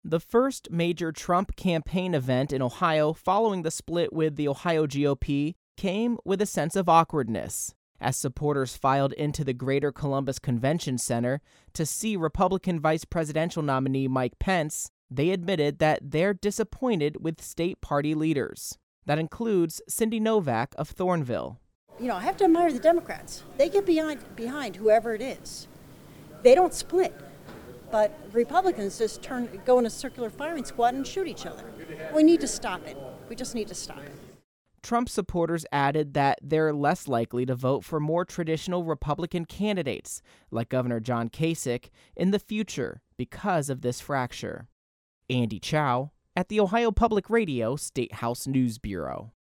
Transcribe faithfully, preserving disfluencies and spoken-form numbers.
The first major Trump campaign event in Ohio following the split with the Ohio G O P came with a sense of awkwardness. As supporters filed into the Greater Columbus Convention Center to see Republican vice presidential nominee Mike Pence, they admitted that they're disappointed with state party leaders. That includes Cindy Novak of Thornville. You know, I have to admire the Democrats. They get behind, behind whoever it is. They don't split. But Republicans just turn, go in a circular firing squad and shoot each other. We need to stop it. We just need to stop it. Trump supporters added that they're less likely to vote for more traditional Republican candidates, like Governor John Kasich, in the future because of this fracture. Andy Chow at the Ohio Public Radio State House News Bureau.